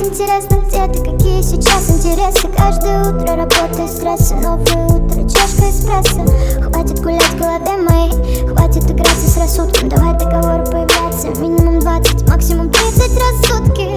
интересно, где ты, какие сейчас интересы. Каждое утро работа и стрессы, новое утро, чашка эспрессо. Хватит гулять в голове моей, хватит играться с рассудком. Давай договоры появляться минимум 20, максимум 30 раз в сутки.